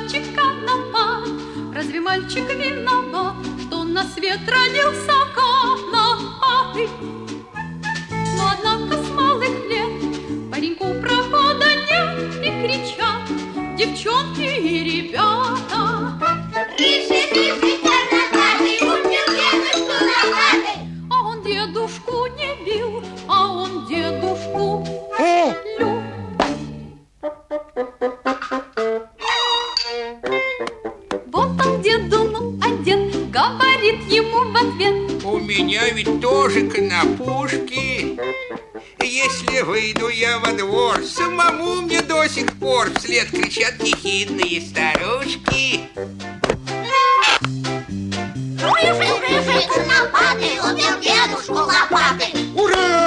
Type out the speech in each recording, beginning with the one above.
мальчик конопат. Разве мальчик виноват, что на свет родился конопатый? Но однако с малых лет пареньку прохода нет, и кричат девчонки и ребята: рыжий, рыжий, конопатый, убил дедушку лопатой. А он дедушку не бил, а он дедушку любил. Вот он деду, ну, а дед говорит ему в ответ: у меня ведь тоже конопушки. Если выйду я во двор, самому мне до сих пор вслед кричат ехидные старушки. Рыжий, рыжий, конопатый, убил дедушку лопатой. Ура!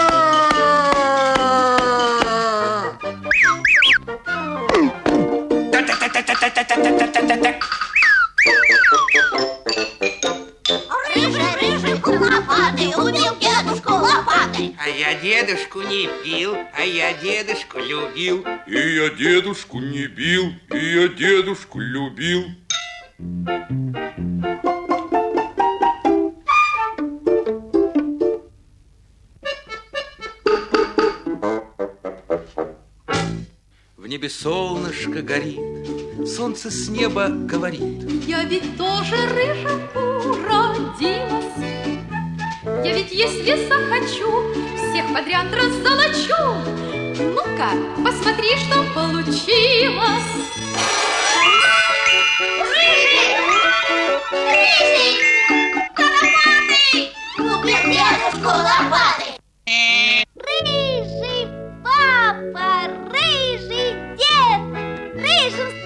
Рыжий, рыжий, конопатый, убил дедушку лопатой. А я дедушку не бил, а я дедушку любил. И я дедушку не бил, и я дедушку любил. В небе солнышко горит, солнце с неба говорит: я ведь тоже рыженькую родилась. Я ведь, если захочу, всех подряд раззолочу. Ну-ка, посмотри, что получилось. Рыжий, рыжий, конопатый, убил дедушку лопатой. Рыжий папа, рыжий дед, рыжим